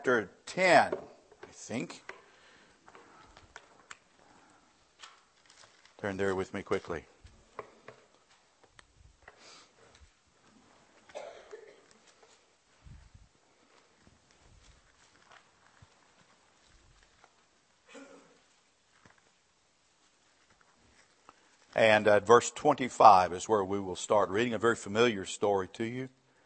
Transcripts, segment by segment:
Chapter 10, I think. Turn there with me quickly. And verse 25 is where we will start reading, a very familiar story to you.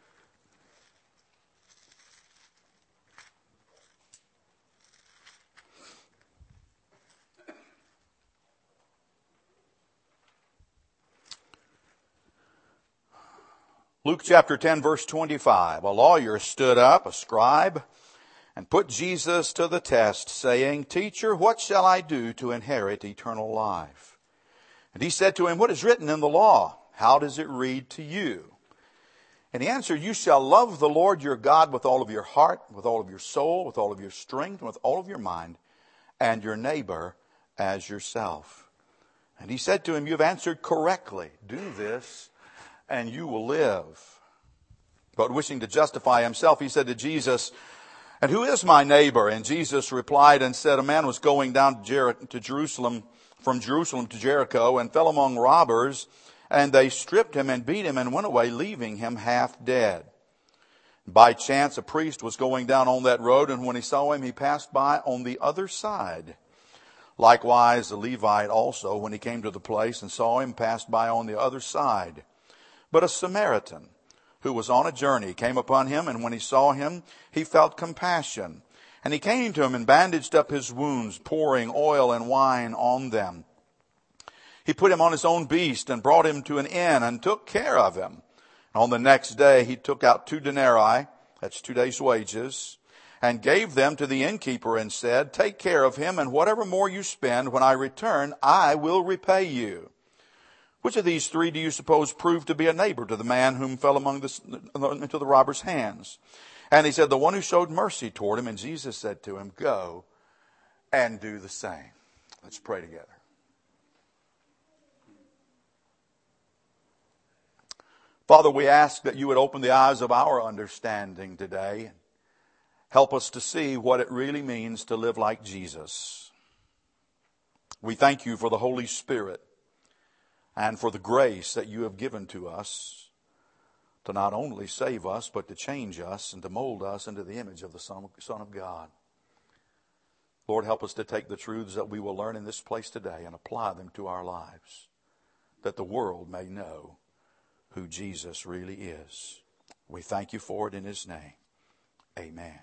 Luke chapter 10, verse 25. A lawyer stood up, a scribe, and put Jesus to the test, saying, "Teacher, what shall I do to inherit eternal life?" And he said to him, "What is written in the law? How does it read to you?" And he answered, "You shall love the Lord your God with all of your heart, with all of your soul, with all of your strength, and with all of your mind, and your neighbor as yourself." And he said to him, "You have answered correctly. Do this, and you will live." But wishing to justify himself, he said to Jesus, "And who is my neighbor?" And Jesus replied and said, "A man was going down to Jerusalem, from Jerusalem to Jericho, and fell among robbers, and they stripped him and beat him and went away, leaving him half dead. By chance, a priest was going down on that road, and when he saw him, he passed by on the other side. Likewise, the Levite also, when he came to the place and saw him, passed by on the other side. But a Samaritan, who was on a journey, came upon him, and when he saw him, he felt compassion. And he came to him and bandaged up his wounds, pouring oil and wine on them. He put him on his own beast and brought him to an inn and took care of him. On the next day he took out 2 denarii, that's 2 days' wages, and gave them to the innkeeper and said, "Take care of him, and whatever more you spend, when I return, I will repay you." Which of these 3 do you suppose proved to be a neighbor to the man whom fell into the robber's hands? And he said, "The one who showed mercy toward him." And Jesus said to him, "Go and do the same." Let's pray together. Father, we ask that you would open the eyes of our understanding today. Help us to see what it really means to live like Jesus. We thank you for the Holy Spirit and for the grace that you have given to us to not only save us, but to change us and to mold us into the image of the Son of God. Lord, help us to take the truths that we will learn in this place today and apply them to our lives, that the world may know who Jesus really is. We thank you for it in his name. Amen.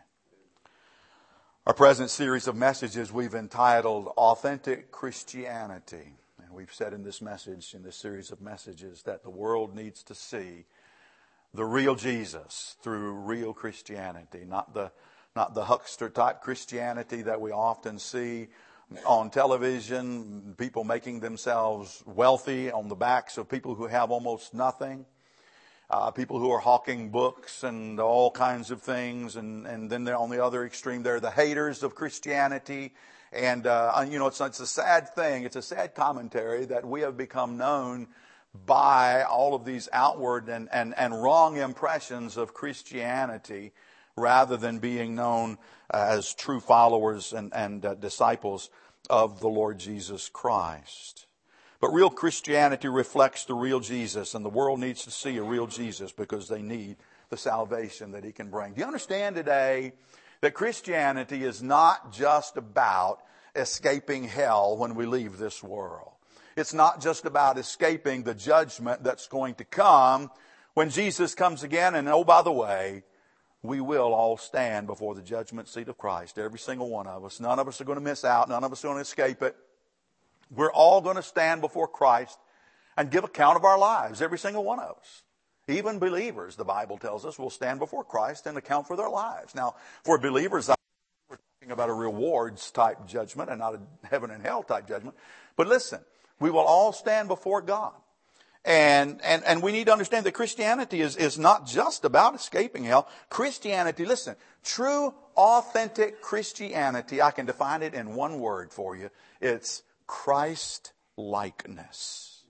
Our present series of messages we've entitled Authentic Christianity. And we've said in this message, in this series of messages, that the world needs to see the real Jesus through real Christianity, not the huckster type Christianity that we often see on television, people making themselves wealthy on the backs of people who have almost nothing, people who are hawking books and all kinds of things, and then they're on the other extreme, they're the haters of Christianity. And it's a sad thing, it's a sad commentary that we have become known by all of these outward and wrong impressions of Christianity, rather than being known as true followers and disciples of the Lord Jesus Christ. But real Christianity reflects the real Jesus, and the world needs to see a real Jesus because they need the salvation that he can bring. Do you understand today that Christianity is not just about escaping hell when we leave this world? It's not just about escaping the judgment that's going to come when Jesus comes again. And oh, by the way, we will all stand before the judgment seat of Christ. Every single one of us. None of us are going to miss out. None of us are going to escape it. We're all going to stand before Christ and give account of our lives. Every single one of us. Even believers, the Bible tells us, will stand before Christ and account for their lives. Now, for believers, we're talking about a rewards type judgment and not a heaven and hell type judgment. But listen, we will all stand before God. And we need to understand that Christianity is not just about escaping hell. Christianity, listen, true, authentic Christianity, I can define it in one word for you. It's Christ-likeness.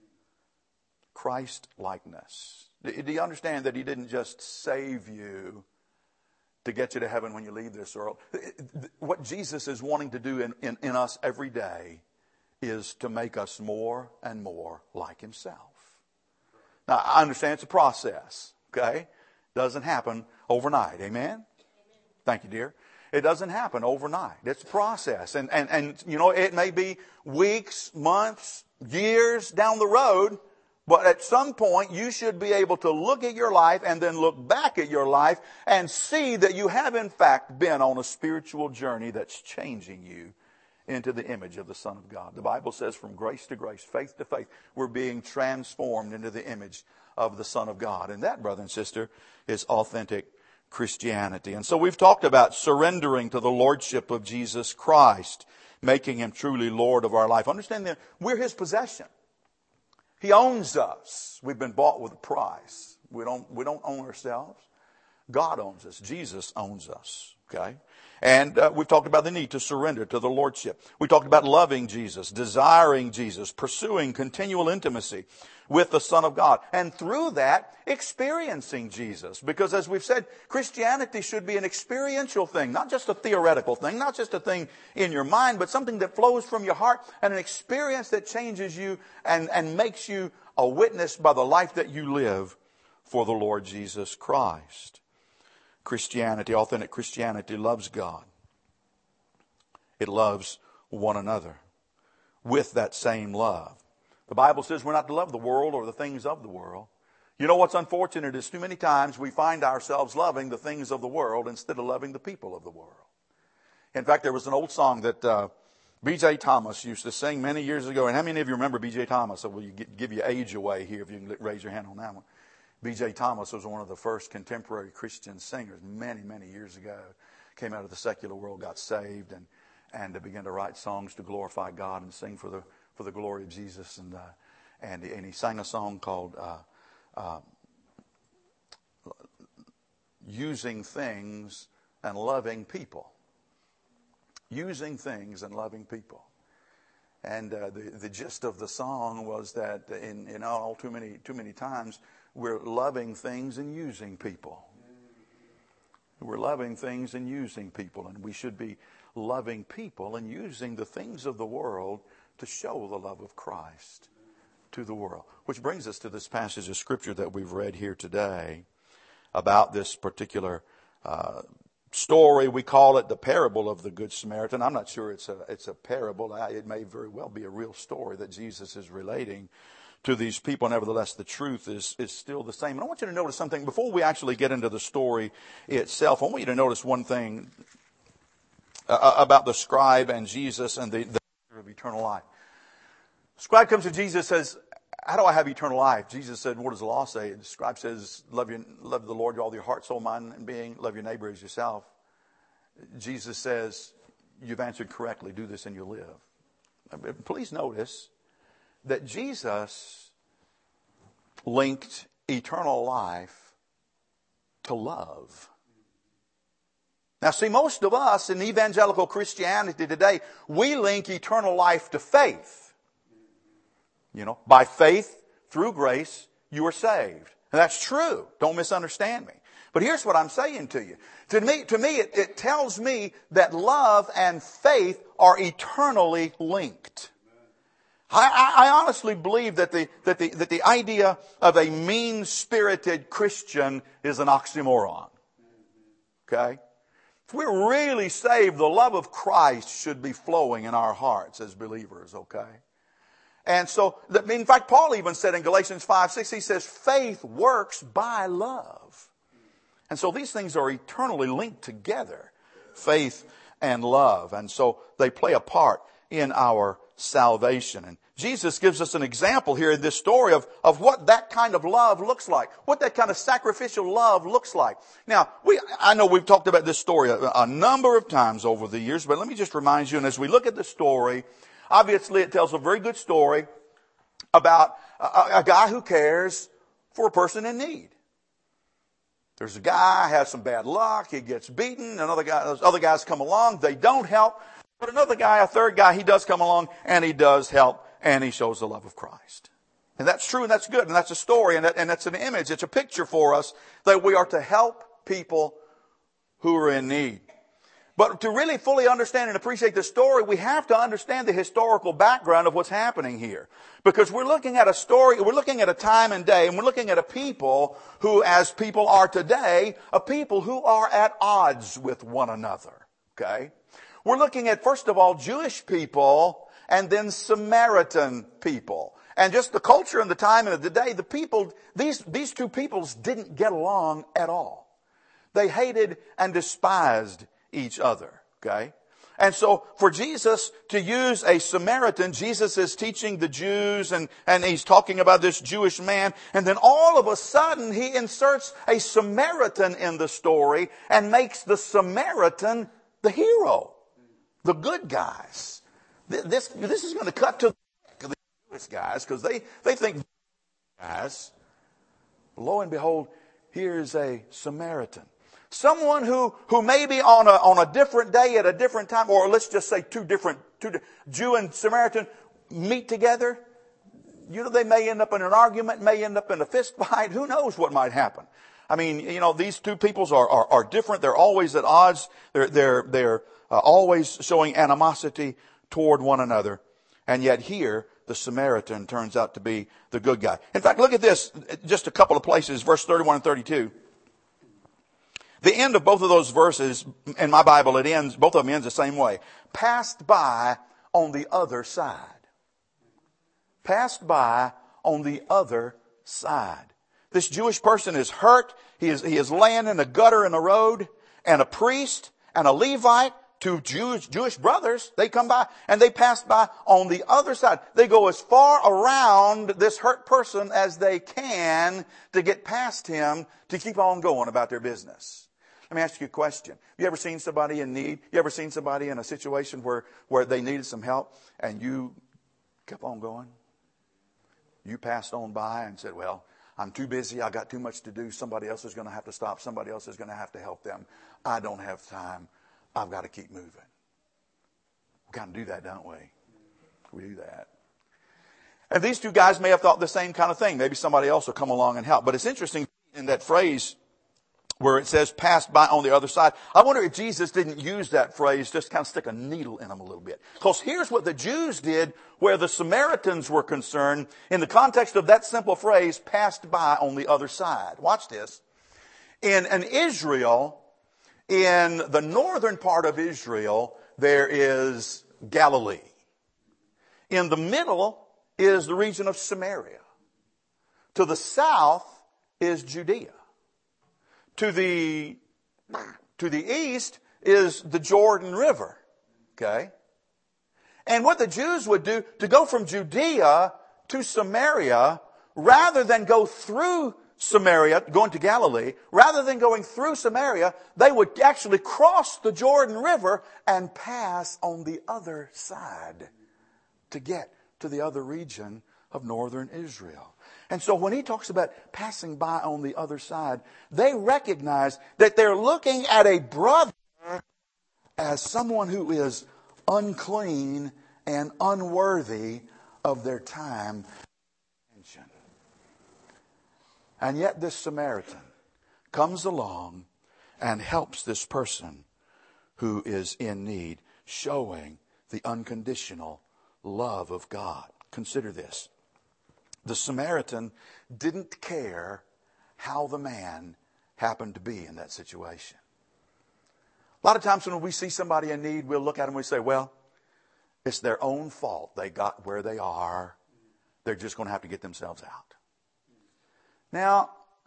Christ-likeness. Do you understand that he didn't just save you to get you to heaven when you leave this world. What Jesus is wanting to do in us every day is to make us more and more like himself. Now, I understand it's a process, okay? Doesn't happen overnight. Amen? Thank you, dear. It doesn't happen overnight. It's a process. And you know, it may be weeks, months, years down the road, but at some point you should be able to look at your life and then look back at your life and see that you have in fact been on a spiritual journey that's changing you into the image of the Son of God. The Bible says from grace to grace, faith to faith, we're being transformed into the image of the Son of God. And that, brother and sister, is authentic Christianity. And so we've talked about surrendering to the Lordship of Jesus Christ, making him truly Lord of our life. Understand that we're his possession. He owns us. We've been bought with a price. We don't own ourselves. God owns us. Jesus owns us. Okay? And we've talked about the need to surrender to the Lordship. We talked about loving Jesus, desiring Jesus, pursuing continual intimacy with the Son of God. And through that, experiencing Jesus. Because as we've said, Christianity should be an experiential thing, not just a theoretical thing, not just a thing in your mind, but something that flows from your heart and an experience that changes you and makes you a witness by the life that you live for the Lord Jesus Christ. Christianity, authentic Christianity, loves God. It loves one another with that same love. The Bible says we're not to love the world or the things of the world. You know what's unfortunate is too many times we find ourselves loving the things of the world instead of loving the people of the world. In fact, there was an old song that B.J. Thomas used to sing many years ago. And how many of you remember B.J. Thomas? So will you give your age away here if you can raise your hand on that one. B.J. Thomas was one of the first contemporary Christian singers many, many years ago. Came out of the secular world, got saved, and began to write songs to glorify God and sing for the glory of Jesus. And he sang a song called Using Things and Loving People. Using things and loving people. And the gist of the song was that in all too many times we're loving things and using people. We're loving things and using people, and we should be loving people and using the things of the world to show the love of Christ to the world. Which brings us to this passage of Scripture that we've read here today about this particular story. We call it the parable of the Good Samaritan. I'm not sure it's a parable. It may very well be a real story that Jesus is relating to these people. Nevertheless, the truth is still the same. And I want you to notice something. Before we actually get into the story itself, I want you to notice one thing about the scribe and Jesus and the of eternal life. The scribe comes to Jesus and says, how do I have eternal life? Jesus said, what does the law say? The scribe says, love the Lord with all your heart, soul, mind, and being. Love your neighbor as yourself. Jesus says, you've answered correctly. Do this and you'll live. Please notice that Jesus linked eternal life to love. Now see, most of us in evangelical Christianity today, we link eternal life to faith. You know, by faith, through grace, you are saved. And that's true. Don't misunderstand me. But here's what I'm saying to you. To me, it tells me that love and faith are eternally linked. I honestly believe that the idea of a mean-spirited Christian is an oxymoron. Okay? If we're really saved, the love of Christ should be flowing in our hearts as believers, okay? And so, in fact, Paul even said in Galatians 5:6, he says, faith works by love. And so these things are eternally linked together, faith and love. And so they play a part in our salvation. And Jesus gives us an example here in this story of what that kind of love looks like, what that kind of sacrificial love looks like. Now, I know we've talked about this story a number of times over the years, but let me just remind you, and as we look at the story, obviously it tells a very good story about a guy who cares for a person in need. There's a guy, has some bad luck, he gets beaten, those other guys come along, they don't help. But another guy, a third guy, he does come along and he does help and he shows the love of Christ. And that's true and that's good and that's a story and that's an image. It's a picture for us that we are to help people who are in need. But to really fully understand and appreciate the story, we have to understand the historical background of what's happening here. Because we're looking at a story, we're looking at a time and day, and we're looking at a people who, as people are today, a people who are at odds with one another. Okay? We're looking at, first of all, Jewish people and then Samaritan people. And just the culture and the time and the day, the people, these two peoples didn't get along at all. They hated and despised each other. Okay? And so for Jesus to use a Samaritan, Jesus is teaching the Jews and he's talking about this Jewish man. And then all of a sudden he inserts a Samaritan in the story and makes the Samaritan the hero, the good guys. This is going to cut to the Jewish guys because they think guys. Lo and behold, here's a Samaritan. Someone who maybe on a different day at a different time, or let's just say two Jew and Samaritan meet together. You know, they may end up in an argument, may end up in a fist fight. Who knows what might happen? I mean, you know, these two peoples are different. They're always at odds. They're always showing animosity toward one another. And yet here, the Samaritan turns out to be the good guy. In fact, look at this, just a couple of places, verse 31 and 32. The end of both of those verses, in my Bible, both of them ends the same way. Passed by on the other side. Passed by on the other side. This Jewish person is hurt. He is laying in a gutter in the road. And a priest and a Levite, two Jewish brothers, they come by and they pass by on the other side. They go as far around this hurt person as they can to get past him to keep on going about their business. Let me ask you a question. You ever seen somebody in need? You ever seen somebody in a situation where they needed some help and you kept on going? You passed on by and said, well, I'm too busy. I got too much to do. Somebody else is going to have to stop. Somebody else is going to have to help them. I don't have time. I've got to keep moving. We kind of do that, don't we? We do that. And these two guys may have thought the same kind of thing. Maybe somebody else will come along and help. But it's interesting in that phrase where it says passed by on the other side. I wonder if Jesus didn't use that phrase, just kind of stick a needle in them a little bit. Because here's what the Jews did where the Samaritans were concerned in the context of that simple phrase, passed by on the other side. Watch this. In Israel, in the northern part of Israel, there is Galilee. In the middle is the region of Samaria. To the south is Judea. To the east is the Jordan River. Okay? And what the Jews would do, to go from Judea to Samaria, rather than go through Samaria, going to Galilee, rather than going through Samaria, they would actually cross the Jordan River and pass on the other side to get to the other region of northern Israel. And so when he talks about passing by on the other side, they recognize that they're looking at a brother as someone who is unclean and unworthy of their time and attention. And yet this Samaritan comes along and helps this person who is in need, showing the unconditional love of God. Consider this. The Samaritan didn't care how the man happened to be in that situation. A lot of times when we see somebody in need, we'll look at them and we say, well, it's their own fault. They got where they are. They're just going to have to get themselves out. Now,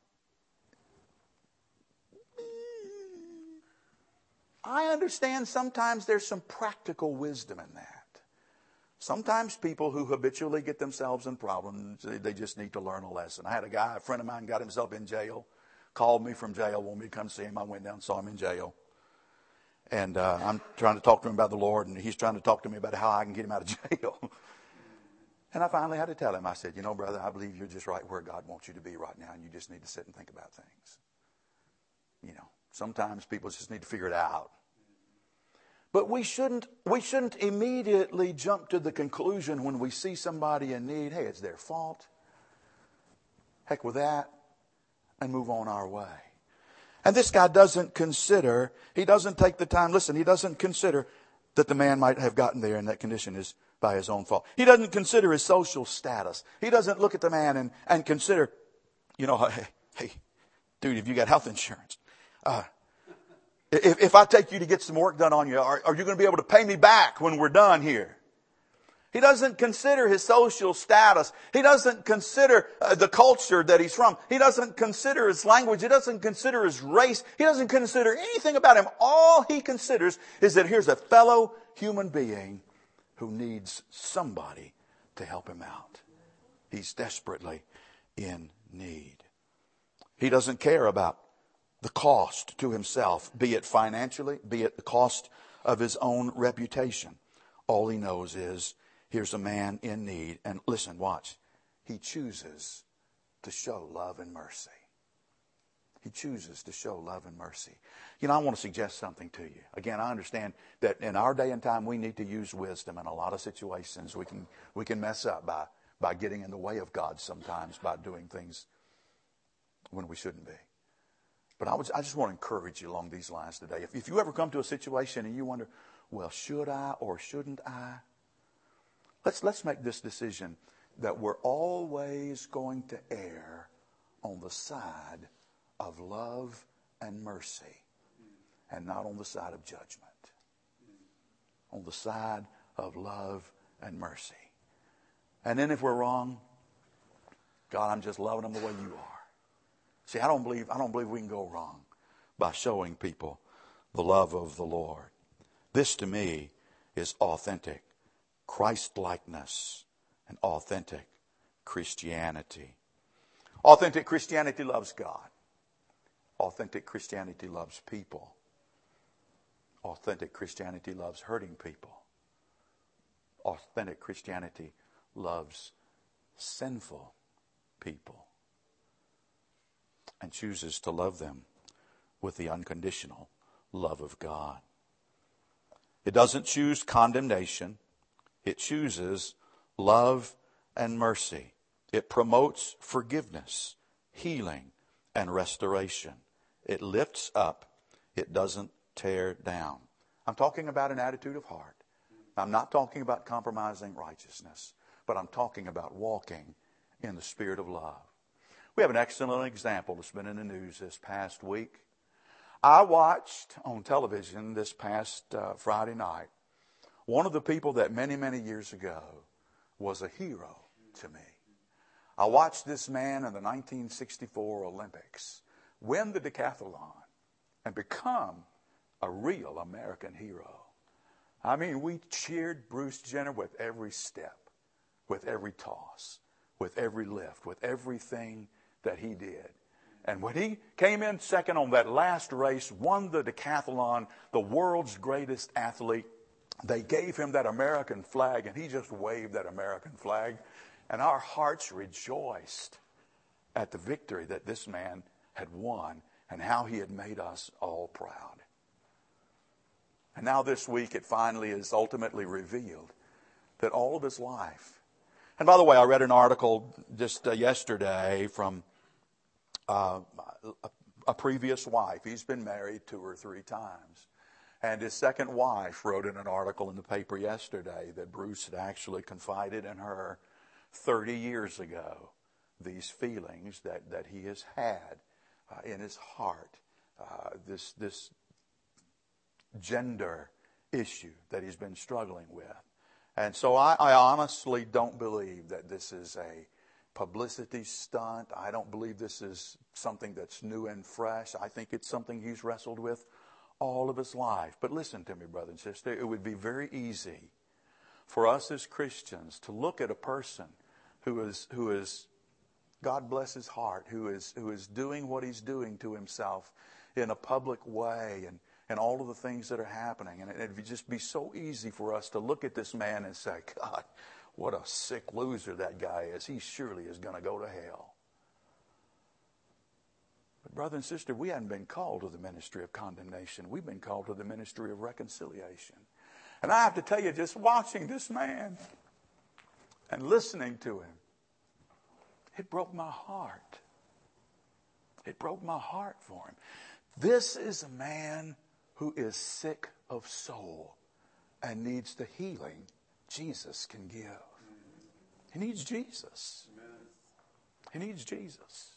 I understand sometimes there's some practical wisdom in that. Sometimes people who habitually get themselves in problems, they just need to learn a lesson. I had a friend of mine got himself in jail, called me from jail, wanted me to come see him. I went down and saw him in jail. And I'm trying to talk to him about the Lord, and he's trying to talk to me about how I can get him out of jail. And I finally had to tell him, I said, you know, brother, I believe you're just right where God wants you to be right now, and you just need to sit and think about things. You know, sometimes people just need to figure it out. But we shouldn't immediately jump to the conclusion when we see somebody in need, hey, it's their fault. Heck with that, and move on our way. And this guy doesn't consider, he doesn't take the time, listen, he doesn't consider that the man might have gotten there in that condition is by his own fault. He doesn't consider his social status. He doesn't look at the man and consider, hey, dude, have you got health insurance? If I take you to get some work done on you, are you going to be able to pay me back when we're done here? He doesn't consider his social status. He doesn't consider the culture that he's from. He doesn't consider his language. He doesn't consider his race. He doesn't consider anything about him. All he considers is that here's a fellow human being who needs somebody to help him out. He's desperately in need. He doesn't care about the cost to himself, be it financially, be it the cost of his own reputation. All he knows is, here's a man in need. And listen, watch. He chooses to show love and mercy. He chooses to show love and mercy. I want to suggest something to you. Again, I understand that in our day and time, we need to use wisdom in a lot of situations. We can mess up by getting in the way of God sometimes, by doing things when we shouldn't be. But I just want to encourage you along these lines today. If you ever come to a situation and you wonder, well, should I or shouldn't I? Let's make this decision that we're always going to err on the side of love and mercy and not on the side of judgment. On the side of love and mercy. And then if we're wrong, God, I'm just loving them the way you are. See, I don't believe we can go wrong by showing people the love of the Lord. This to me is authentic Christ-likeness and authentic Christianity. Authentic Christianity loves God. Authentic Christianity loves people. Authentic Christianity loves hurting people. Authentic Christianity loves sinful people and chooses to love them with the unconditional love of God. It doesn't choose condemnation. It chooses love and mercy. It promotes forgiveness, healing, and restoration. It lifts up. It doesn't tear down. I'm talking about an attitude of heart. I'm not talking about compromising righteousness, but I'm talking about walking in the spirit of love. We have an excellent example that's been in the news this past week. I watched on television this past Friday night one of the people that many, many years ago was a hero to me. I watched this man in the 1964 Olympics win the decathlon and become a real American hero. I mean, we cheered Bruce Jenner with every step, with every toss, with every lift, with everything that he did. And when he came in second on that last race, won the decathlon, the world's greatest athlete, they gave him that American flag, and he just waved that American flag. And our hearts rejoiced at the victory that this man had won and how he had made us all proud. And now this week it finally is ultimately revealed that all of his life. And by the way, I read an article just yesterday from a previous wife. He's been married 2 or 3 times. And his second wife wrote in an article in the paper yesterday that Bruce had actually confided in her 30 years ago these feelings that he has had in his heart, this gender issue that he's been struggling with. And so I honestly don't believe that this is a publicity stunt. I don't believe this is something that's new and fresh. I think it's something he's wrestled with all of his life. But listen to me, brother and sister, it would be very easy for us as Christians to look at a person who is God bless his heart, who is doing what he's doing to himself in a public way and all of the things that are happening. And it would just be so easy for us to look at this man and say, God, what a sick loser that guy is. He surely is going to go to hell. But brother and sister, we haven't been called to the ministry of condemnation. We've been called to the ministry of reconciliation. And I have to tell you, just watching this man and listening to him, it broke my heart. It broke my heart for him. This is a man who is sick of soul and needs the healing Jesus can give. He needs Jesus. He needs Jesus.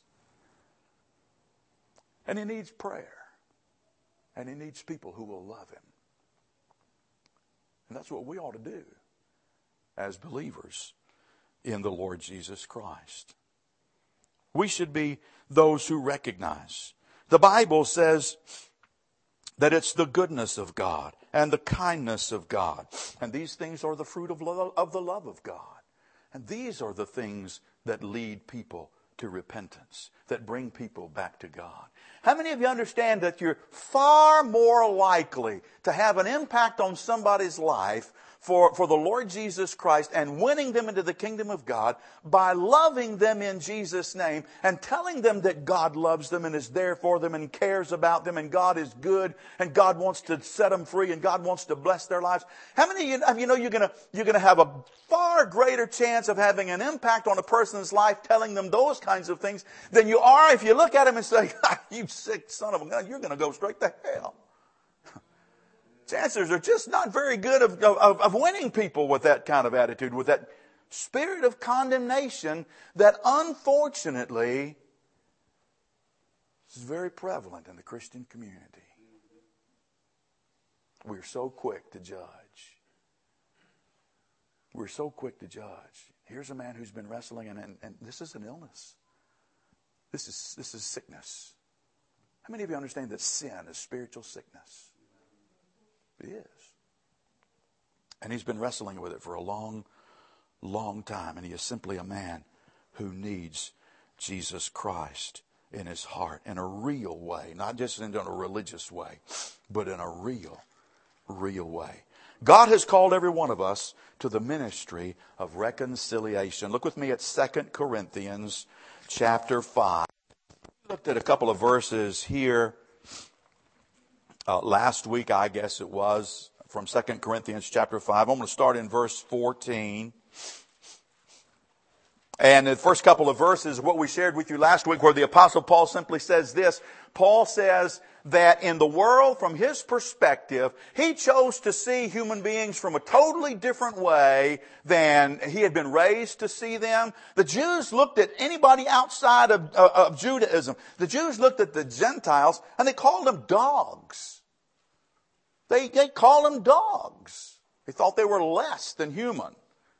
And he needs prayer. And he needs people who will love him. And that's what we ought to do as believers in the Lord Jesus Christ. We should be those who recognize. The Bible says that it's the goodness of God and the kindness of God. And these things are the fruit of the love of God. And these are the things that lead people to repentance, that bring people back to God. How many of you understand that you're far more likely to have an impact on somebody's life for the Lord Jesus Christ and winning them into the kingdom of God by loving them in Jesus' name and telling them that God loves them and is there for them and cares about them and God is good and God wants to set them free and God wants to bless their lives? How many of you know you're going to have a far greater chance of having an impact on a person's life telling them those kinds of things than you are if you look at them and say, "You sick son of a gun, you're going to go straight to hell." Chances are just not very good of winning people with that kind of attitude, with that spirit of condemnation that unfortunately is very prevalent in the Christian community. We're so quick to judge. We're so quick to judge. Here's a man who's been wrestling, and this is an illness. This is sickness. How many of you understand that sin is spiritual sickness? It is. And he's been wrestling with it for a long, long time. And he is simply a man who needs Jesus Christ in his heart in a real way. Not just in a religious way, but in a real way. God has called every one of us to the ministry of reconciliation. Look with me at 2 Corinthians chapter 5. We looked at a couple of verses here. Last week, I guess it was, from 2 Corinthians chapter 5. I'm going to start in verse 14. And the first couple of verses, what we shared with you last week, where the Apostle Paul simply says this. Paul says that in the world, from his perspective, he chose to see human beings from a totally different way than he had been raised to see them. The Jews looked at anybody outside of Judaism. The Jews looked at the Gentiles and they called them dogs. They called them dogs. They thought they were less than human.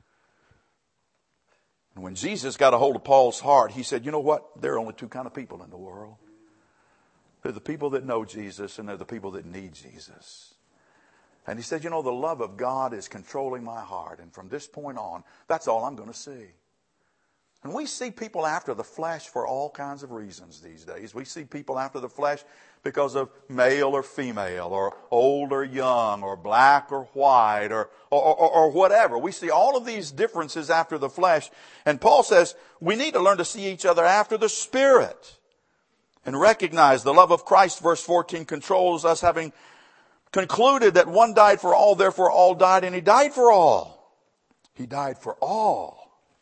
And when Jesus got a hold of Paul's heart, he said, you know what? There are only two kinds of people in the world. They're the people that know Jesus and they're the people that need Jesus. And he said, you know, the love of God is controlling my heart. And from this point on, that's all I'm going to see. And we see people after the flesh for all kinds of reasons these days. We see people after the flesh because of male or female, or old or young, or black or white, or whatever. We see all of these differences after the flesh. And Paul says we need to learn to see each other after the Spirit and recognize the love of Christ, verse 14, controls us, having concluded that one died for all, therefore all died, and he died for all. He died for all.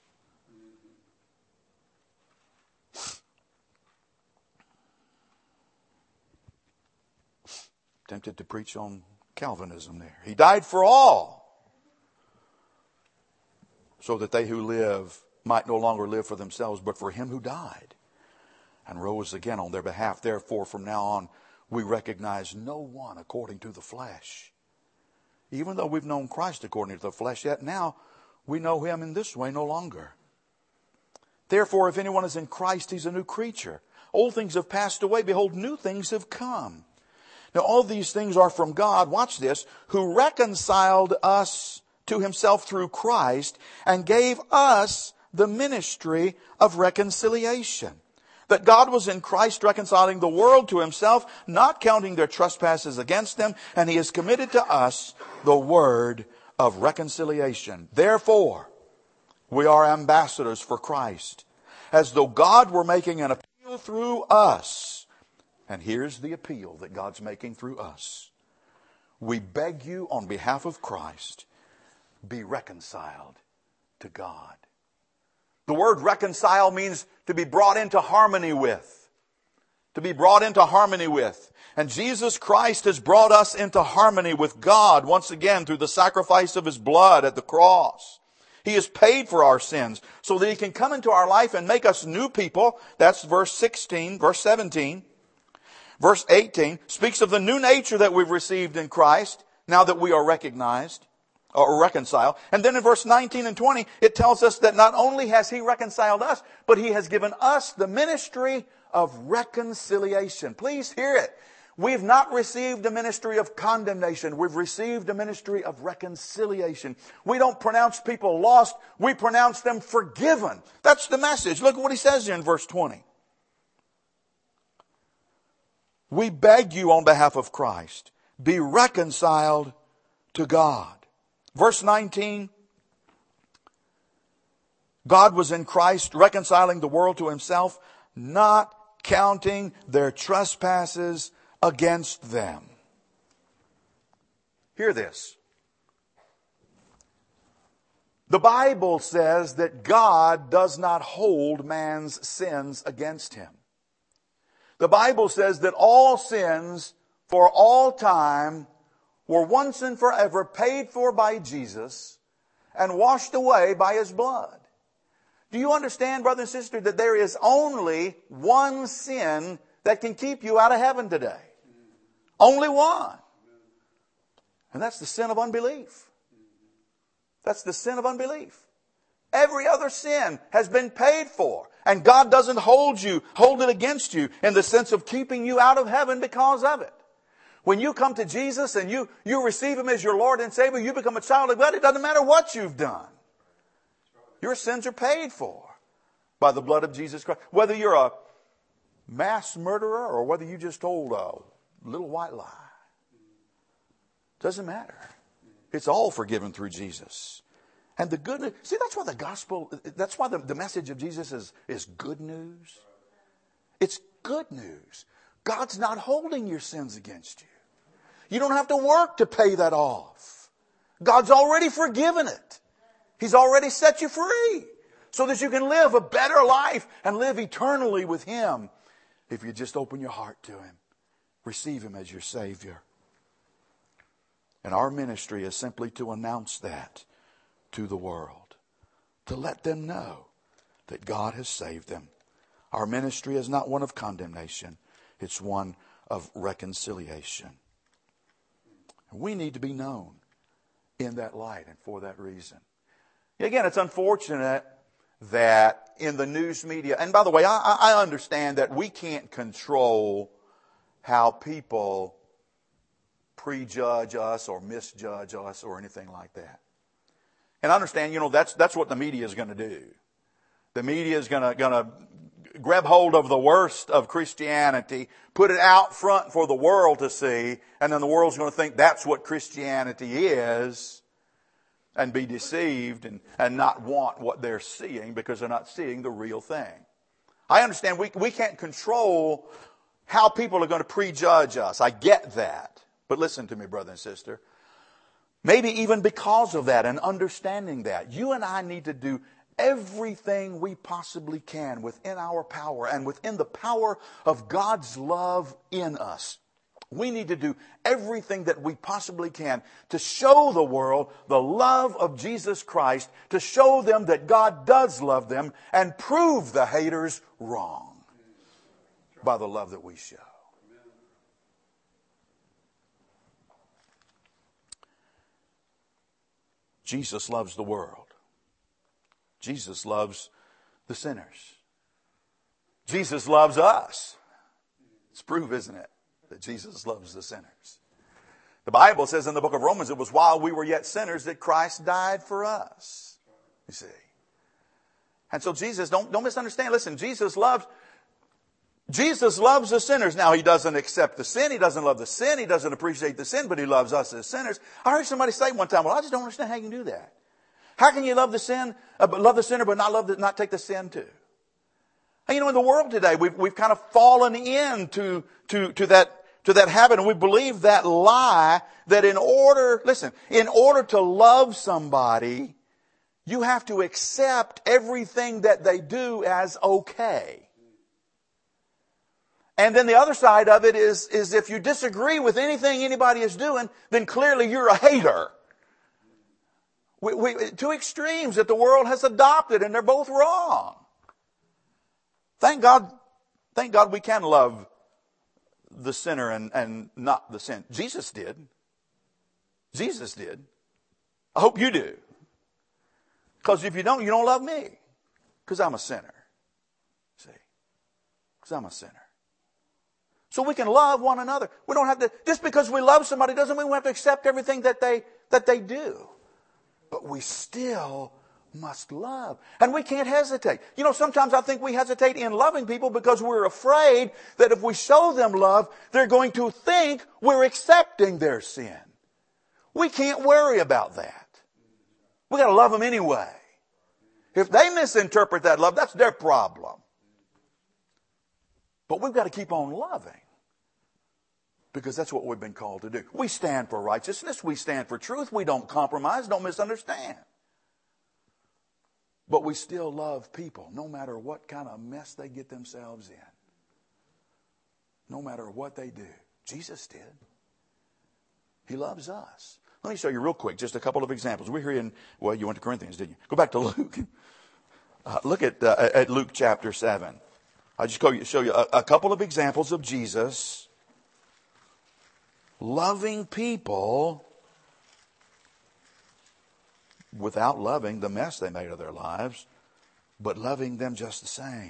Tempted to preach on Calvinism there. He died for all, so that they who live might no longer live for themselves, but for him who died and rose again on their behalf. Therefore, from now on, we recognize no one according to the flesh. Even though we've known Christ according to the flesh, yet now we know him in this way no longer. Therefore, if anyone is in Christ, he's a new creature. Old things have passed away. Behold, new things have come. Now, all these things are from God, watch this, who reconciled us to himself through Christ and gave us the ministry of reconciliation. That God was in Christ reconciling the world to himself, not counting their trespasses against them, and he has committed to us the word of reconciliation. Therefore, we are ambassadors for Christ, as though God were making an appeal through us. And here's the appeal that God's making through us. We beg you on behalf of Christ, be reconciled to God. The word reconcile means to be brought into harmony with, to be brought into harmony with. And Jesus Christ has brought us into harmony with God once again through the sacrifice of His blood at the cross. He has paid for our sins so that He can come into our life and make us new people. That's verse 16, verse 17. Verse 18 speaks of the new nature that we've received in Christ now that we are recognized or reconciled. And then in verse 19 and 20, it tells us that not only has He reconciled us, but He has given us the ministry of reconciliation. Please hear it. We've not received a ministry of condemnation. We've received a ministry of reconciliation. We don't pronounce people lost. We pronounce them forgiven. That's the message. Look at what He says here in verse 20. We beg you on behalf of Christ, be reconciled to God. Verse 19, God was in Christ reconciling the world to Himself, not counting their trespasses against them. Hear this. The Bible says that God does not hold man's sins against him. The Bible says that all sins for all time were once and forever paid for by Jesus and washed away by His blood. Do you understand, brother and sister, that there is only one sin that can keep you out of heaven today? Only one. And that's the sin of unbelief. That's the sin of unbelief. Every other sin has been paid for. And God doesn't hold it against you in the sense of keeping you out of heaven because of it. When you come to Jesus and you receive Him as your Lord and Savior, you become a child of God. It doesn't matter what you've done. Your sins are paid for by the blood of Jesus Christ. Whether you're a mass murderer or whether you just told a little white lie. Doesn't matter. It's all forgiven through Jesus. And the good news, see, that's why the gospel, that's why the message of Jesus is good news. It's good news. God's not holding your sins against you. You don't have to work to pay that off. God's already forgiven it. He's already set you free so that you can live a better life and live eternally with Him if you just open your heart to Him. Receive Him as your Savior. And our ministry is simply to announce that to the world, to let them know that God has saved them. Our ministry is not one of condemnation. It's one of reconciliation. We need to be known in that light and for that reason. Again, it's unfortunate that in the news media, and by the way, I understand that we can't control how people prejudge us or misjudge us or anything like that. And I understand, that's what the media is going to do. The media is going to grab hold of the worst of Christianity, put it out front for the world to see, and then the world's going to think that's what Christianity is and be deceived and not want what they're seeing because they're not seeing the real thing. I understand we can't control how people are going to prejudge us. I get that. But listen to me, brother and sister. Maybe even because of that and understanding that, you and I need to do everything we possibly can within our power and within the power of God's love in us. We need to do everything that we possibly can to show the world the love of Jesus Christ, to show them that God does love them and prove the haters wrong by the love that we show. Jesus loves the world. Jesus loves the sinners. Jesus loves us. It's proof, isn't it, that Jesus loves the sinners. The Bible says in the book of Romans, it was while we were yet sinners that Christ died for us. You see. And so Jesus, don't misunderstand. Listen, Jesus loves the sinners. Now, He doesn't accept the sin. He doesn't love the sin. He doesn't appreciate the sin, but He loves us as sinners. I heard somebody say one time, well, I just don't understand how you can do that. How can you love the sinner, but not take the sin too? And in the world today, we've kind of fallen into that habit, and we believe that lie that in order to love somebody, you have to accept everything that they do as okay. And then the other side of it is if you disagree with anything anybody is doing, then clearly you're a hater. Two extremes that the world has adopted, and they're both wrong. Thank God we can love the sinner and not the sin. Jesus did. Jesus did. I hope you do. Because if you don't love me. Because I'm a sinner. See? Because I'm a sinner. So we can love one another. We don't have to, just because we love somebody doesn't mean we have to accept everything that they do. But we still must love. And we can't hesitate. You know, sometimes I think we hesitate in loving people because we're afraid that if we show them love, they're going to think we're accepting their sin. We can't worry about that. We got to love them anyway. If they misinterpret that love, that's their problem. But we've got to keep on loving. Because that's what we've been called to do. We stand for righteousness. We stand for truth. We don't compromise. Don't misunderstand. But we still love people no matter what kind of mess they get themselves in. No matter what they do. Jesus did. He loves us. Let me show you real quick just a couple of examples. We're here in, well, you went to Corinthians, didn't you? Go back to Luke. Look at Luke chapter 7. I'll just show you a couple of examples of Jesus loving people without loving the mess they made of their lives, but loving them just the same.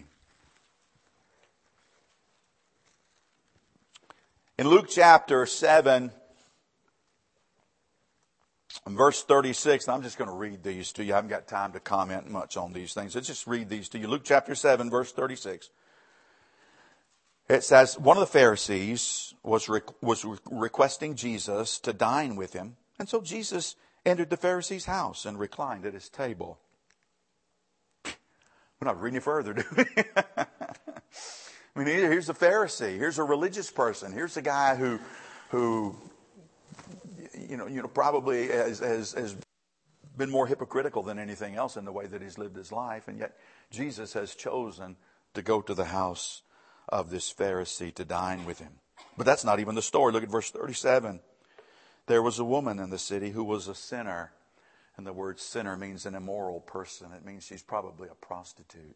In Luke chapter 7, verse 36, and I'm just going to read these to you. I haven't got time to comment much on these things. Let's just read these to you. Luke chapter 7, verse 36. It says, one of the Pharisees was requesting Jesus to dine with him. And so Jesus entered the Pharisee's house and reclined at his table. We're not reading any further, do we? I mean, here's a Pharisee. Here's a religious person. Here's a guy who probably has been more hypocritical than anything else in the way that he's lived his life. And yet Jesus has chosen to go to the house of this Pharisee to dine with him. But that's not even the story. Look at verse 37. There was a woman in the city who was a sinner. And the word sinner means an immoral person. It means she's probably a prostitute.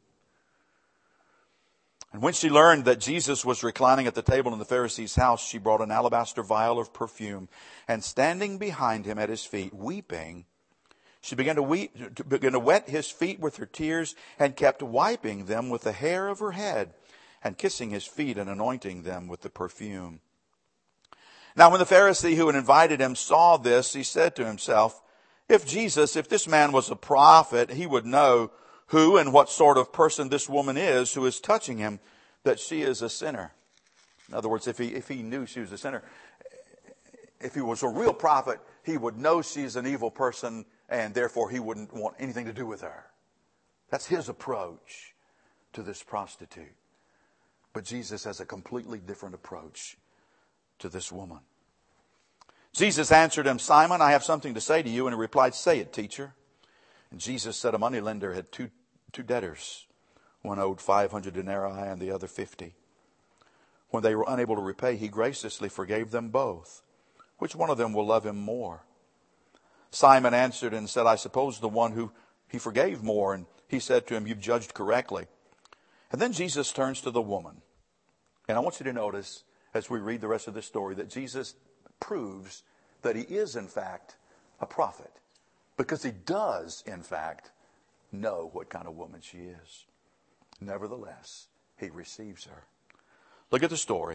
And when she learned that Jesus was reclining at the table in the Pharisee's house, she brought an alabaster vial of perfume. And standing behind him at his feet, weeping, she began to wet his feet with her tears and kept wiping them with the hair of her head and kissing his feet and anointing them with the perfume. Now when the Pharisee who had invited him saw this, he said to himself, if this man was a prophet, he would know who and what sort of person this woman is who is touching him, that she is a sinner. In other words, if he knew she was a sinner, if he was a real prophet, he would know she's an evil person and therefore he wouldn't want anything to do with her. That's his approach to this prostitute. But Jesus has a completely different approach to this woman. Jesus answered him, Simon, I have something to say to you. And he replied, say it, teacher. And Jesus said, a moneylender had two debtors. One owed 500 denarii and the other 50. When they were unable to repay, he graciously forgave them both. Which one of them will love him more? Simon answered and said, I suppose the one who he forgave more. And he said to him, you've judged correctly. And then Jesus turns to the woman. And I want you to notice, as we read the rest of this story, that Jesus proves that he is, in fact, a prophet. Because he does, in fact, know what kind of woman she is. Nevertheless, he receives her. Look at the story.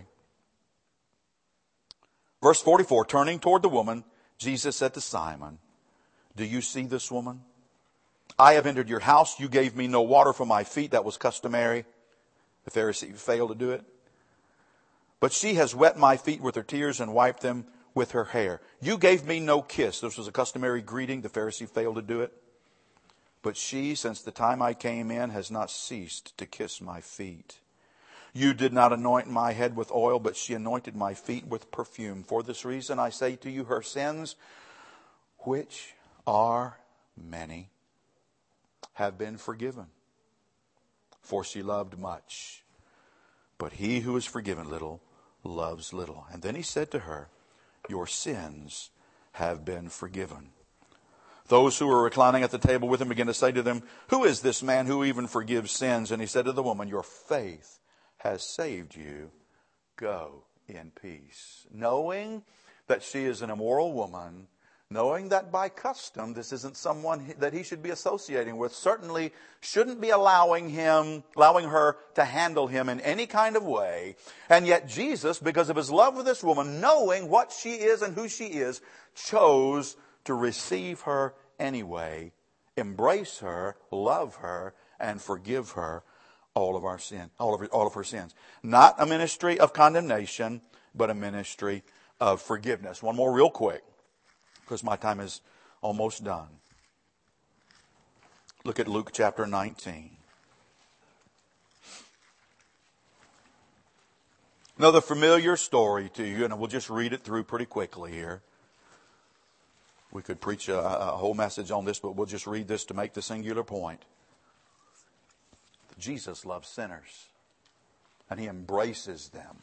Verse 44, turning toward the woman, Jesus said to Simon, do you see this woman? I have entered your house. You gave me no water for my feet. That was customary. The Pharisee failed to do it. But she has wet my feet with her tears and wiped them with her hair. You gave me no kiss. This was a customary greeting. The Pharisee failed to do it. But she, since the time I came in, has not ceased to kiss my feet. You did not anoint my head with oil, but she anointed my feet with perfume. For this reason I say to you, her sins, which are many, have been forgiven. For she loved much. but he who is forgiven little loves little. And then he said to her, your sins have been forgiven. Those who were reclining at the table with him began to say to them, who is this man who even forgives sins? And he said to the woman, your faith has saved you. Go in peace. Knowing that she is an immoral woman, knowing that by custom this isn't someone that he should be associating with, certainly shouldn't be allowing her to handle him in any kind of way. And yet Jesus, because of his love for this woman, knowing what she is and who she is, chose to receive her anyway, embrace her, love her, and forgive her all of her sins. Not a ministry of condemnation, but a ministry of forgiveness. One more real quick, because my time is almost done. Look at Luke chapter 19. Another familiar story to you, and we'll just read it through pretty quickly here. We could preach a whole message on this, but we'll just read this to make the singular point. Jesus loves sinners, and he embraces them.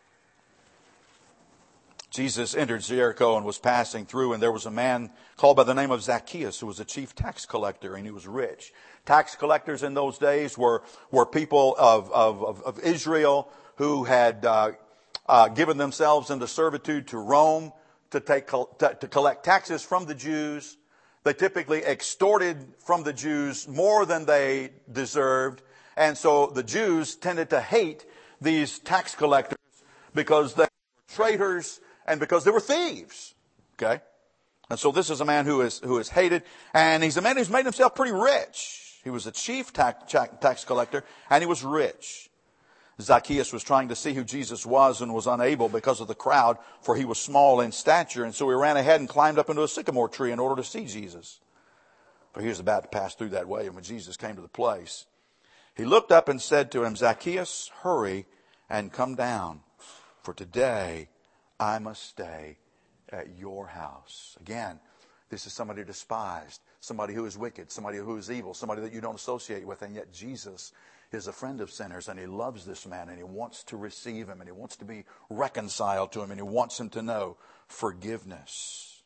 Jesus entered Jericho and was passing through, and there was a man called by the name of Zacchaeus who was a chief tax collector, and he was rich. Tax collectors in those days were people of Israel who had given themselves into servitude to Rome to collect taxes from the Jews. They typically extorted from the Jews more than they deserved, and so the Jews tended to hate these tax collectors because they were traitors and because they were thieves. Okay? And so this is a man who is hated, and he's a man who's made himself pretty rich. He was a chief tax collector, and he was rich. Zacchaeus was trying to see who Jesus was and was unable because of the crowd, for he was small in stature. And so he ran ahead and climbed up into a sycamore tree in order to see Jesus. For he was about to pass through that way. And when Jesus came to the place, he looked up and said to him, Zacchaeus, hurry and come down, for today I must stay at your house. Again, this is somebody despised, somebody who is wicked, somebody who is evil, somebody that you don't associate with. And yet Jesus is a friend of sinners, and he loves this man, and he wants to receive him, and he wants to be reconciled to him, and he wants him to know forgiveness.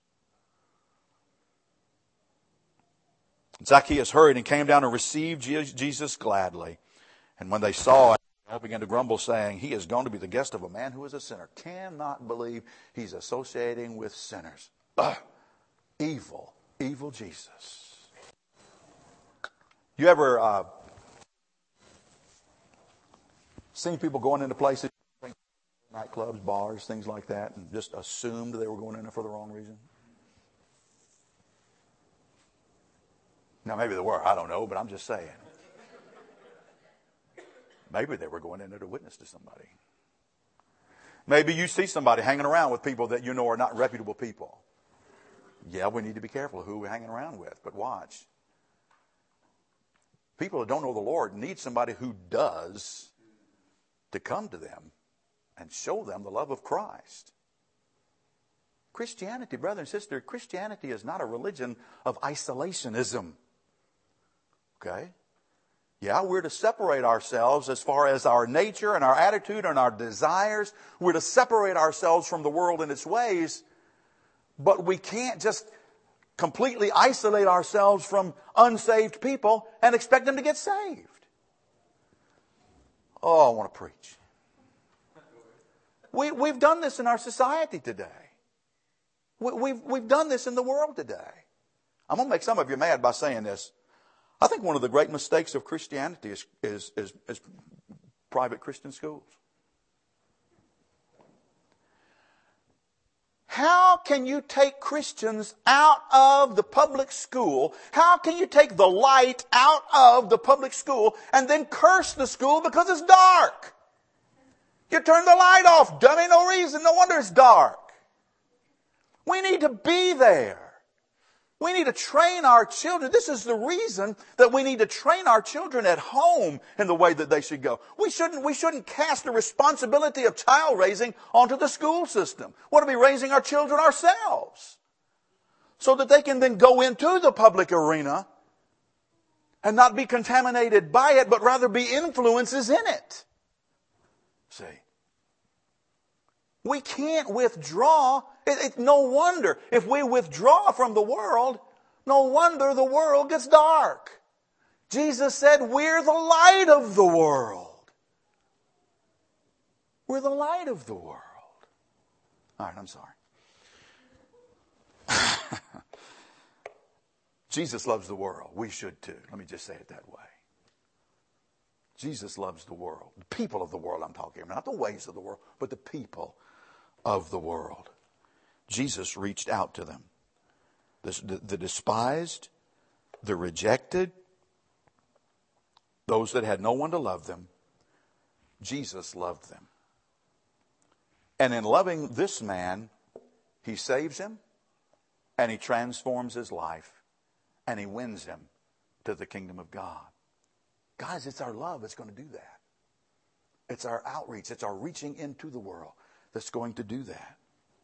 Zacchaeus hurried and came down and received Jesus gladly. And when they saw it, they began to grumble, saying, he is going to be the guest of a man who is a sinner. Cannot believe he's associating with sinners. Ugh. Evil Jesus. You ever seen people going into places, nightclubs, bars, things like that, and just assumed they were going in there for the wrong reason? Now, maybe they were. I don't know, but I'm just saying. Maybe they were going in there to witness to somebody. Maybe you see somebody hanging around with people that you know are not reputable people. Yeah, we need to be careful who we're hanging around with, but watch. People who don't know the Lord need somebody who does to come to them and show them the love of Christ. Christianity, brother and sister, Christianity is not a religion of isolationism. Okay? Yeah, we're to separate ourselves as far as our nature and our attitude and our desires. We're to separate ourselves from the world and its ways. But we can't just completely isolate ourselves from unsaved people and expect them to get saved. Oh, I want to preach. We've done this in our society today. We've done this in the world today. I'm going to make some of you mad by saying this. I think one of the great mistakes of Christianity is private Christian schools. How can you take Christians out of the public school? How can you take the light out of the public school and then curse the school because it's dark? You turn the light off, dummy, no reason. No wonder it's dark. We need to be there. We need to train our children. This is the reason that we need to train our children at home in the way that they should go. We shouldn't cast the responsibility of child raising onto the school system. We ought to be raising our children ourselves so that they can then go into the public arena and not be contaminated by it, but rather be influences in it. See? We can't withdraw. No wonder if we withdraw from the world, no wonder the world gets dark. Jesus said, we're the light of the world. We're the light of the world. All right, I'm sorry. Jesus loves the world. We should too. Let me just say it that way. Jesus loves the world. The people of the world I'm talking about. Not the ways of the world, but the people of the world. Jesus reached out to them. The despised, the rejected, those that had no one to love them. Jesus loved them. And in loving this man, he saves him and he transforms his life and he wins him to the kingdom of God. Guys, it's our love that's going to do that. It's our outreach. It's our reaching into the world that's going to do that.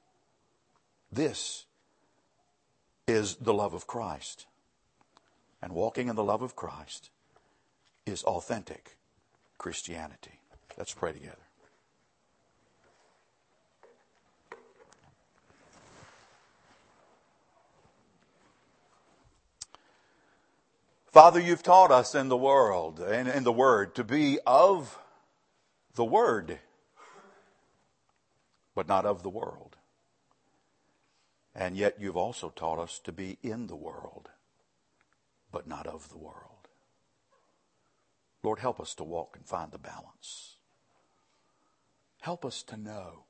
This is the love of Christ. And walking in the love of Christ is authentic Christianity. Let's pray together. Father, you've taught us in the world and in the Word to be of the Word, but not of the world. And yet you've also taught us to be in the world, but not of the world. Lord, help us to walk and find the balance. Help us to know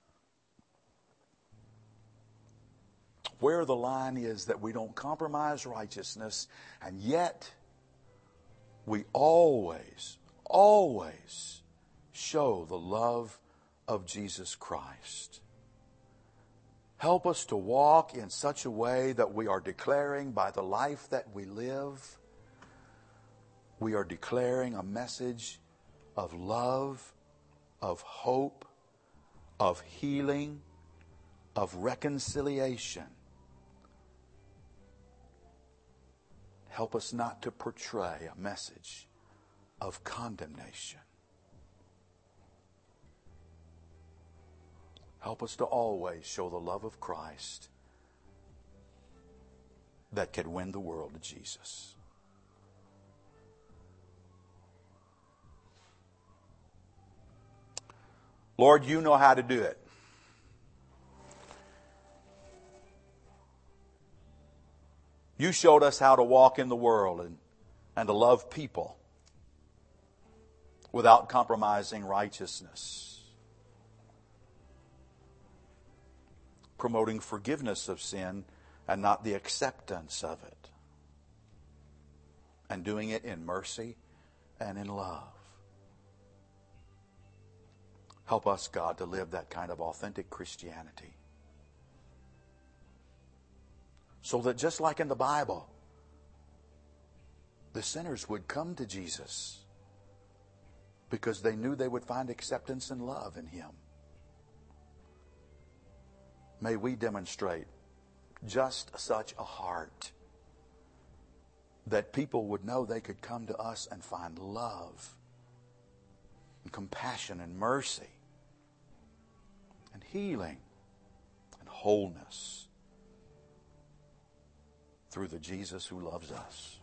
where the line is that we don't compromise righteousness, and yet we always show the love of Jesus Christ. Help us to walk in such a way that we are declaring by the life that we live, we are declaring a message of love, of hope, of healing, of reconciliation. Help us not to portray a message of condemnation. Help us to always show the love of Christ that could win the world to Jesus. Lord, you know how to do it. You showed us how to walk in the world and to love people without compromising righteousness. Promoting forgiveness of sin and not the acceptance of it. And doing it in mercy and in love. Help us, God, to live that kind of authentic Christianity. So that just like in the Bible, the sinners would come to Jesus because they knew they would find acceptance and love in Him. May we demonstrate just such a heart that people would know they could come to us and find love and compassion and mercy and healing and wholeness through the Jesus who loves us.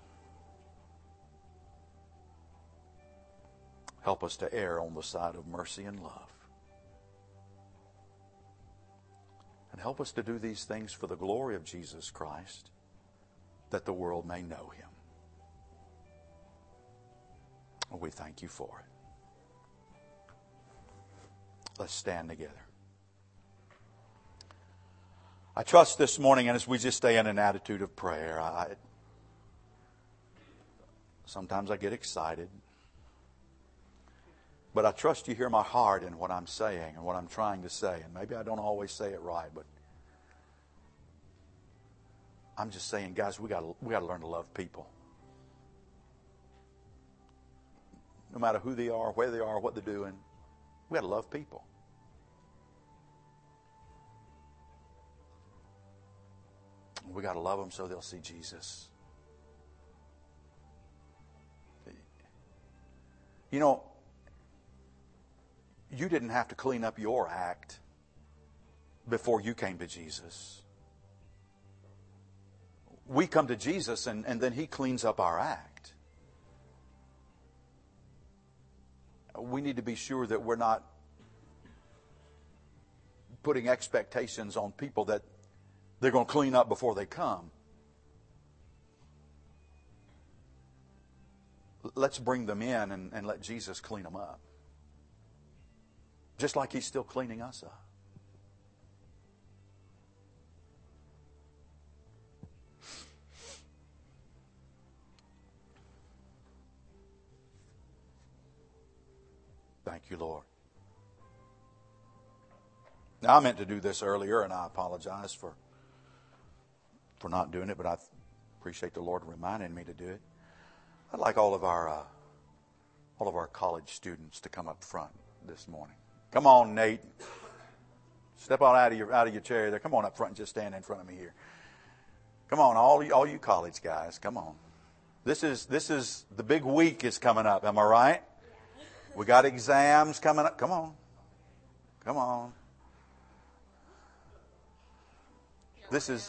Help us to err on the side of mercy and love. And help us to do these things for the glory of Jesus Christ, that the world may know Him. We thank you for it. Let's stand together. I trust this morning, and as we just stay in an attitude of prayer, sometimes I get excited. But I trust you hear my heart in what I'm saying and what I'm trying to say. And maybe I don't always say it right, but I'm just saying, guys, we got to learn to love people. No matter who they are, where they are, what they're doing, we got to love people. We got to love them so they'll see Jesus. You know, You didn't have to clean up your act before you came to Jesus. We come to Jesus and then He cleans up our act. We need to be sure that we're not putting expectations on people that they're going to clean up before they come. Let's bring them in and let Jesus clean them up. Just like He's still cleaning us up. Thank you, Lord. Now, I meant to do this earlier, and I apologize for not doing it, but I appreciate the Lord reminding me to do it. I'd like all of our college students to come up front this morning. Come on, Nate. Step on out of your chair there. Come on up front and just stand in front of me here. Come on, all you college guys. Come on. This is the big week is coming up. Am I right? We got exams coming up. Come on. Come on. This is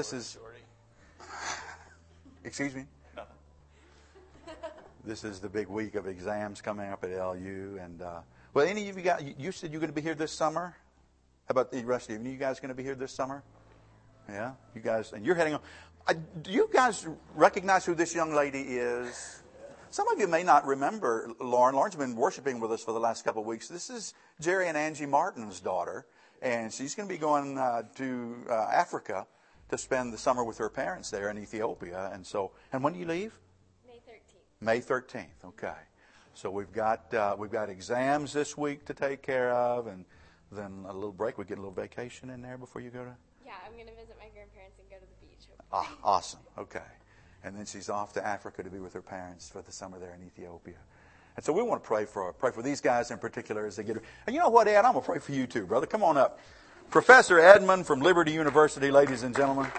excuse me? This is the big week of exams coming up at LU. And well, any of you guys, you said you're going to be here this summer? How about the rest of you? You guys going to be here this summer? Yeah? You guys, and you're heading on. Do you guys recognize who this young lady is? Some of you may not remember Lauren. Lauren's been worshiping with us for the last couple of weeks. This is Jerry and Angie Martin's daughter. And she's going to be going to Africa to spend the summer with her parents there in Ethiopia. And when do you leave? May 13th. Okay. So we've got exams this week to take care of, and then a little break. We get a little vacation in there before you go to. Yeah, I'm going to visit my grandparents and go to the beach. Awesome. Okay. And then she's off to Africa to be with her parents for the summer there in Ethiopia. And so we want to pray for these guys in particular as they get. And you know what, Ed? I'm going to pray for you too, brother. Come on up. Professor Edmond from Liberty University, ladies and gentlemen.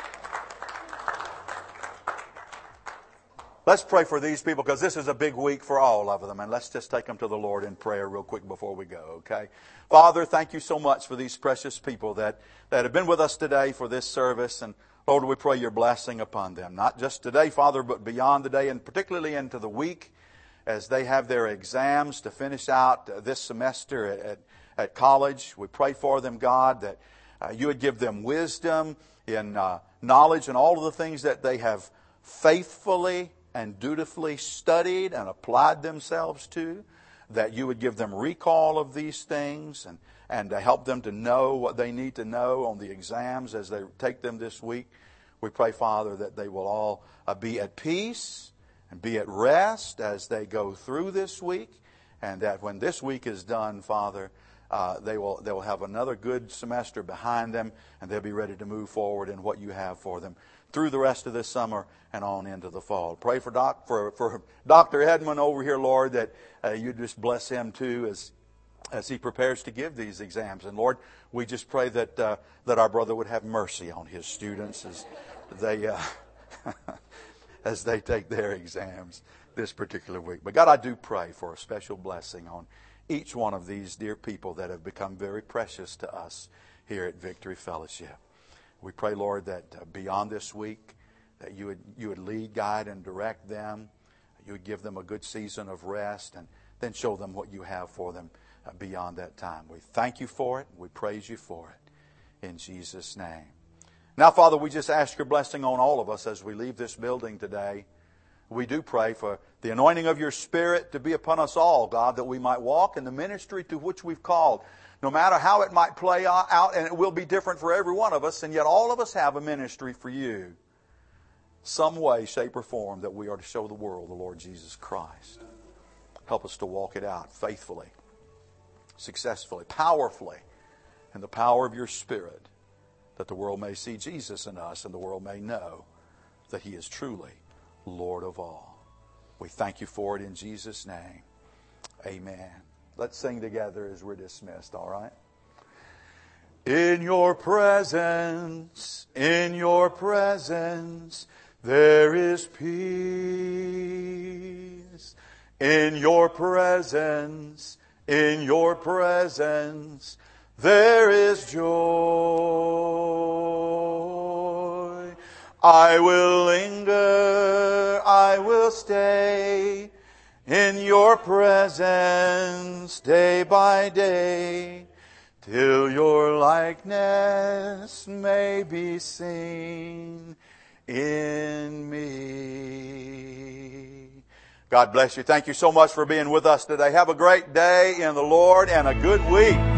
Let's pray for these people because this is a big week for all of them. And let's just take them to the Lord in prayer real quick before we go, okay? Father, thank you so much for these precious people that have been with us today for this service. And Lord, we pray your blessing upon them. Not just today, Father, but beyond the day and particularly into the week as they have their exams to finish out this semester at college. We pray for them, God, that you would give them wisdom in knowledge and all of the things that they have faithfully and dutifully studied and applied themselves to, that you would give them recall of these things and to help them to know what they need to know on the exams as they take them this week. We pray, Father, that they will all be at peace and be at rest as they go through this week, and that when this week is done, Father, they will have another good semester behind them, and they'll be ready to move forward in what you have for them through the rest of this summer and on into the fall. Pray for Dr. Edmond over here, Lord, that you just bless him too as he prepares to give these exams. And Lord, we just pray that our brother would have mercy on his students as they as they take their exams this particular week. But God, I do pray for a special blessing on each one of these dear people that have become very precious to us here at Victory Fellowship. We pray, Lord, that beyond this week, that you would lead, guide, and direct them. You would give them a good season of rest and then show them what you have for them beyond that time. We thank you for it. We praise you for it. In Jesus' name. Now, Father, we just ask your blessing on all of us as we leave this building today. We do pray for the anointing of your Spirit to be upon us all, God, that we might walk in the ministry to which we've called. No matter how it might play out, and it will be different for every one of us, and yet all of us have a ministry for you. Some way, shape, or form that we are to show the world the Lord Jesus Christ. Help us to walk it out faithfully, successfully, powerfully, in the power of your Spirit, that the world may see Jesus in us and the world may know that He is truly Lord of all. We thank you for it in Jesus' name. Amen. Let's sing together as we're dismissed, all right? In your presence, there is peace. In your presence, In your presence there is joy. I will linger, I will stay in your presence day by day, till your likeness may be seen in me. God bless you. Thank you so much for being with us today. Have a great day in the Lord and a good week.